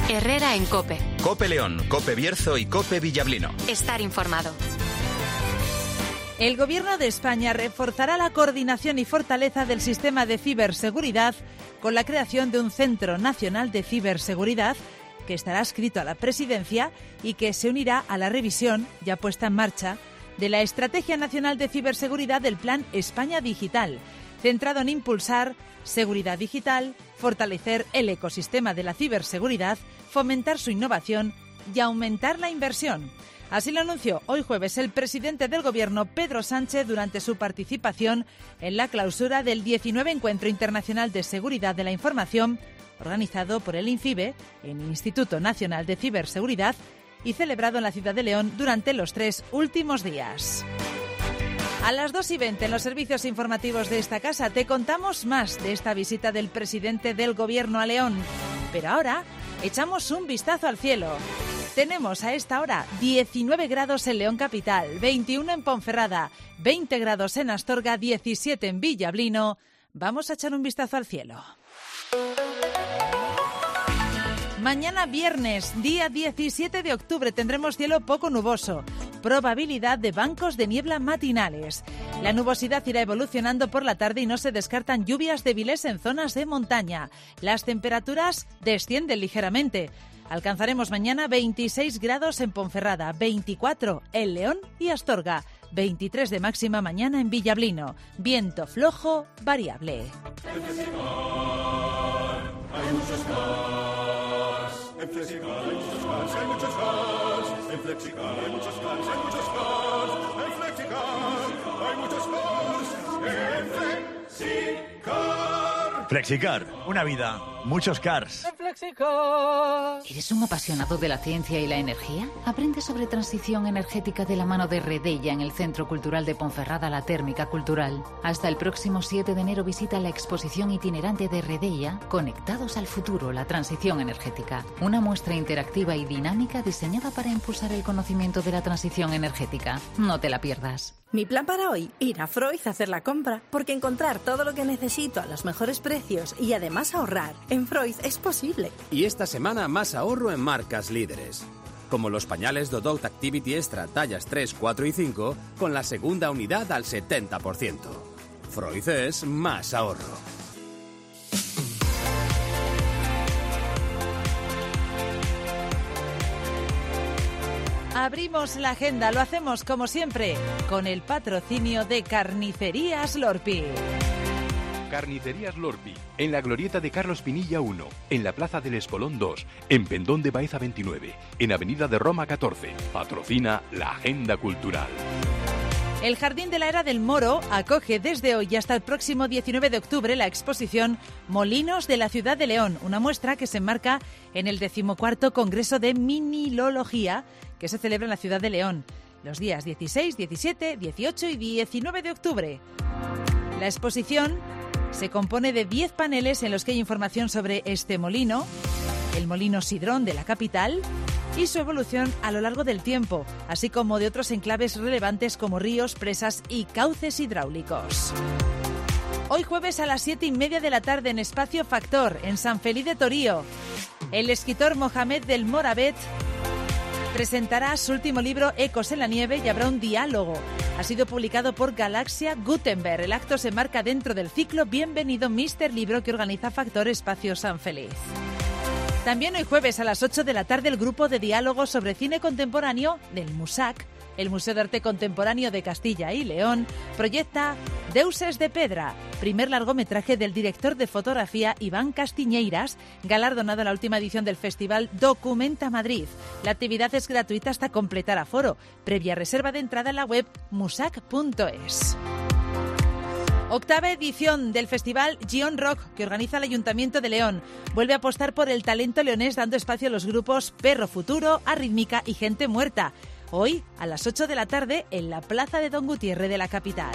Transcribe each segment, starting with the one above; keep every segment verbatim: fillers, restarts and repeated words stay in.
Herrera en COPE. COPE León, COPE Bierzo y COPE Villablino. Estar informado. El Gobierno de España reforzará la coordinación y fortaleza del sistema de ciberseguridad con la creación de un Centro Nacional de Ciberseguridad que estará adscrito a la Presidencia y que se unirá a la revisión, ya puesta en marcha, de la Estrategia Nacional de Ciberseguridad del Plan España Digital, centrado en impulsar seguridad digital, fortalecer el ecosistema de la ciberseguridad, fomentar su innovación y aumentar la inversión. Así lo anunció hoy jueves el presidente del Gobierno, Pedro Sánchez, durante su participación en la clausura del diecinueve Encuentro Internacional de Seguridad de la Información, organizado por el INCIBE, el Instituto Nacional de Ciberseguridad, y celebrado en la ciudad de León durante los tres últimos días. A las dos y veinte en los servicios informativos de esta casa te contamos más de esta visita del presidente del Gobierno a León. Pero ahora echamos un vistazo al cielo. Tenemos a esta hora diecinueve grados en León capital, veintiuno en Ponferrada, veinte grados en Astorga, diecisiete en Villablino. Vamos a echar un vistazo al cielo. Mañana viernes, día diecisiete de octubre, tendremos cielo poco nuboso. Probabilidad de bancos de niebla matinales. La nubosidad irá evolucionando por la tarde y no se descartan lluvias débiles en zonas de montaña. Las temperaturas descienden ligeramente. Alcanzaremos mañana veintiséis grados en Ponferrada, veinticuatro en León y Astorga, veintitrés de máxima mañana en Villablino. Viento flojo, variable. En Flexicar hay muchos cars. En Flexicar hay muchos cars, hay muchos cars. En Flexicar hay muchos cars, hay muchos cars. En Flexicar hay muchos cars. En Flexicar. Flexicar, una vida, muchos cars. ¿Eres un apasionado de la ciencia y la energía? Aprende sobre transición energética de la mano de Redella en el Centro Cultural de Ponferrada, La Térmica Cultural. Hasta el próximo siete de enero visita la exposición itinerante de Redella, Conectados al futuro, la transición energética. Una muestra interactiva y dinámica diseñada para impulsar el conocimiento de la transición energética. No te la pierdas. Mi plan para hoy, ir a Freud a hacer la compra, porque encontrar todo lo que necesito a los mejores precios y además ahorrar en Freud es posible. Y esta semana más ahorro en marcas líderes, como los pañales Dodot Activity Extra tallas tres, cuatro y cinco con la segunda unidad al setenta por ciento. Freud es más ahorro. Abrimos la agenda, lo hacemos como siempre, con el patrocinio de Carnicerías Lorpi. Carnicerías Lorpi, en la glorieta de Carlos Pinilla uno, en la Plaza del Espolón dos, en Pendón de Baeza veintinueve, en Avenida de Roma catorce. Patrocina la Agenda Cultural. El Jardín de la Era del Moro acoge desde hoy hasta el próximo diecinueve de octubre la exposición Molinos de la Ciudad de León, una muestra que se enmarca en el decimocuarto Congreso de Minilología que se celebra en la Ciudad de León, los días dieciséis, diecisiete, dieciocho y diecinueve de octubre. La exposición se compone de diez paneles en los que hay información sobre este molino, el molino Sidrón de la capital y su evolución a lo largo del tiempo, así como de otros enclaves relevantes como ríos, presas y cauces hidráulicos. Hoy jueves a las siete y media de la tarde en Espacio Factor, en San Feliz de Torío, el escritor Mohamed del Moravet presentará su último libro Ecos en la nieve y habrá un diálogo. Ha sido publicado por Galaxia Gutenberg. El acto se marca dentro del ciclo Bienvenido míster Libro que organiza Factor Espacio San Feliz. También hoy jueves a las ocho de la tarde el grupo de diálogo sobre cine contemporáneo del MUSAC, el Museo de Arte Contemporáneo de Castilla y León, proyecta Deuses de Pedra, primer largometraje del director de fotografía Iván Castiñeiras, galardonado en la última edición del festival Documenta Madrid. La actividad es gratuita hasta completar aforo, previa reserva de entrada en la web musac punto es. Octava edición del festival Gion Rock que organiza el Ayuntamiento de León. Vuelve a apostar por el talento leonés dando espacio a los grupos Perro Futuro, Arrítmica y Gente Muerta. Hoy a las ocho de la tarde en la Plaza de Don Gutiérrez de la capital.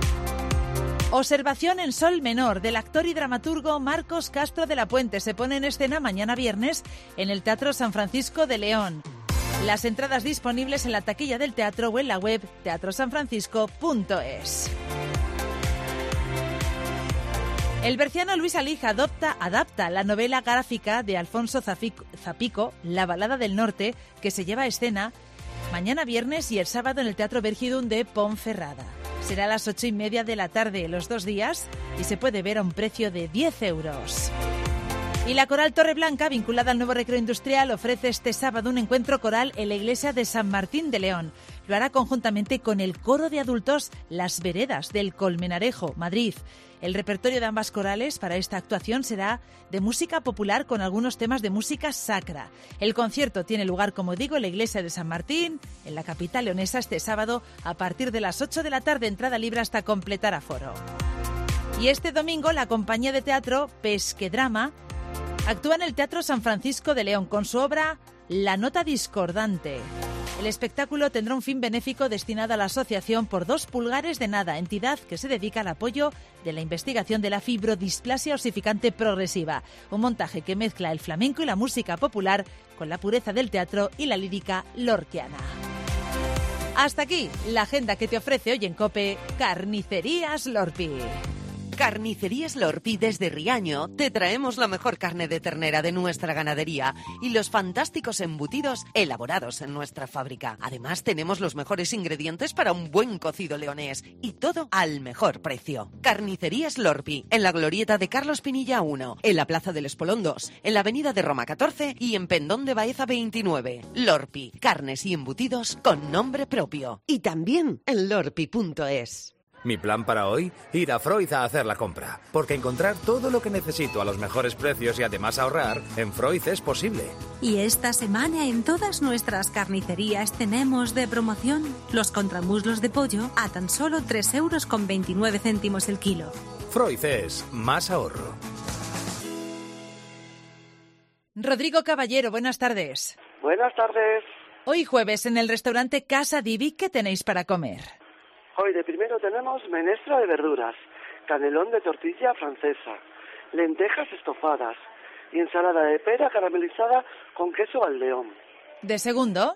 Observación en Sol Menor del actor y dramaturgo Marcos Castro de la Puente se pone en escena mañana viernes en el Teatro San Francisco de León. Las entradas disponibles en la taquilla del teatro o en la web teatro san francisco punto es. El berciano Luis Alija adopta, adapta la novela gráfica de Alfonso Zapico, Zapico, La balada del norte, que se lleva a escena mañana viernes y el sábado en el Teatro Vergidum de Ponferrada. Será a las ocho y media de la tarde los dos días y se puede ver a un precio de diez euros. Y la Coral Torreblanca, vinculada al nuevo recreo industrial, ofrece este sábado un encuentro coral en la iglesia de San Martín de León. Lo hará conjuntamente con el coro de adultos Las Veredas del Colmenarejo, Madrid. El repertorio de ambas corales para esta actuación será de música popular con algunos temas de música sacra. El concierto tiene lugar, como digo, en la iglesia de San Martín, en la capital leonesa, este sábado a partir de las ocho de la tarde, entrada libre hasta completar aforo. Y este domingo la compañía de teatro Pesquedrama actúa en el Teatro San Francisco de León con su obra La Nota Discordante. El espectáculo tendrá un fin benéfico destinado a la Asociación Por Dos Pulgares de Nada, entidad que se dedica al apoyo de la investigación de la fibrodisplasia osificante progresiva, un montaje que mezcla el flamenco y la música popular con la pureza del teatro y la lírica lorquiana. Hasta aquí la agenda que te ofrece hoy en COPE Carnicerías Lorpi. Carnicerías Lorpi desde Riaño te traemos la mejor carne de ternera de nuestra ganadería y los fantásticos embutidos elaborados en nuestra fábrica. Además tenemos los mejores ingredientes para un buen cocido leonés y todo al mejor precio. Carnicerías Lorpi, en la glorieta de Carlos Pinilla uno, en la Plaza del Espolón dos, en la Avenida de Roma catorce y en Pendón de Baeza veintinueve. Lorpi, carnes y embutidos con nombre propio. Y también en lorpi punto es. Mi plan para hoy, ir a Freud a hacer la compra, porque encontrar todo lo que necesito a los mejores precios y además ahorrar, en Freud es posible. Y esta semana en todas nuestras carnicerías tenemos de promoción los contramuslos de pollo a tan solo tres euros con veintinueve céntimos el kilo. Freud es más ahorro. Rodrigo Caballero, buenas tardes. Buenas tardes. Hoy jueves en el restaurante Casa Divi, ¿qué tenéis para comer? Hoy de primero tenemos menestra de verduras, canelón de tortilla francesa, lentejas estofadas y ensalada de pera caramelizada con queso al león. ¿De segundo?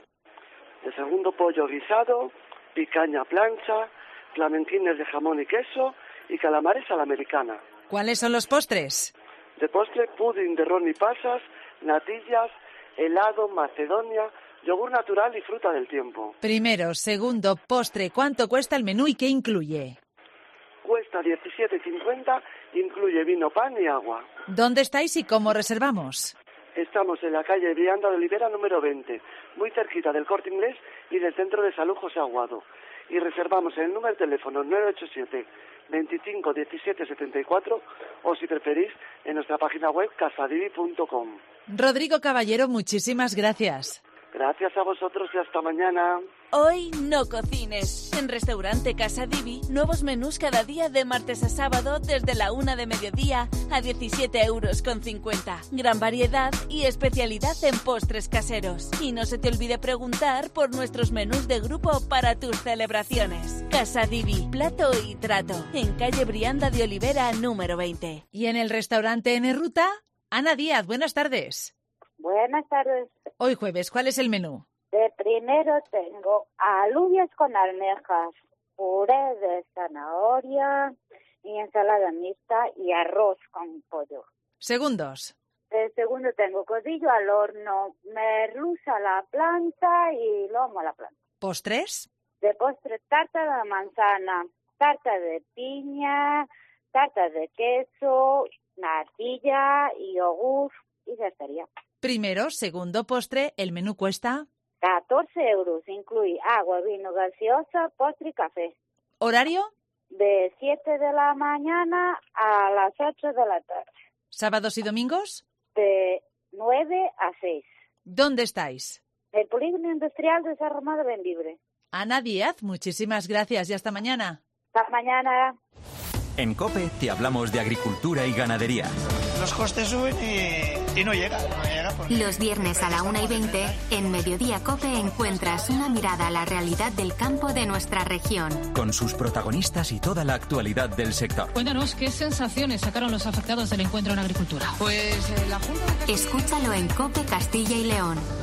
De segundo pollo guisado, picaña plancha, flamenquines de jamón y queso y calamares a la americana. ¿Cuáles son los postres? De postre, pudding de ron y pasas, natillas, helado, macedonia, yogur natural y fruta del tiempo. Primero, segundo, postre. ¿Cuánto cuesta el menú y qué incluye? Cuesta diecisiete cincuenta, incluye vino, pan y agua. ¿Dónde estáis y cómo reservamos? Estamos en la calle Brianda de Olivera número veinte, muy cerquita del Corte Inglés y del Centro de Salud José Aguado. Y reservamos en el número de teléfono nueve ocho siete, veinticinco diecisiete setenta y cuatro o si preferís en nuestra página web casadivi punto com. Rodrigo Caballero, muchísimas gracias. Gracias a vosotros y hasta mañana. Hoy no cocines. En Restaurante Casa Divi, nuevos menús cada día de martes a sábado desde la una de mediodía a diecisiete euros con cincuenta. Gran variedad y especialidad en postres caseros. Y no se te olvide preguntar por nuestros menús de grupo para tus celebraciones. Casa Divi, plato y trato. En calle Brianda de Olivera número veinte. Y en el restaurante N Ruta, Ana Díaz, buenas tardes. Buenas tardes. Hoy jueves, ¿cuál es el menú? De primero tengo alubias con almejas, puré de zanahoria y ensalada mixta y arroz con pollo. Segundos. De segundo tengo codillo al horno, merluza a la plancha y lomo a la plancha. ¿Postres? De postre, tarta de manzana, tarta de piña, tarta de queso, natilla y yogur y ya estaría. Primero, segundo, postre, el menú cuesta... catorce euros, incluye agua, vino gaseosa, postre y café. ¿Horario? De siete de la mañana a las ocho de la tarde. ¿Sábados y domingos? De nueve a seis. ¿Dónde estáis? El Polígono Industrial de San Román de Bembibre. Ana Díaz, muchísimas gracias y hasta mañana. Hasta mañana. En COPE te hablamos de agricultura y ganadería. Los costes suben y, y no llega, no llega porque... Los viernes a la una y veinte, en Mediodía COPE encuentras una mirada a la realidad del campo de nuestra región. Con sus protagonistas y toda la actualidad del sector. Cuéntanos qué sensaciones sacaron los afectados del encuentro en agricultura. Pues eh, la Junta... Escúchalo en COPE Castilla y León.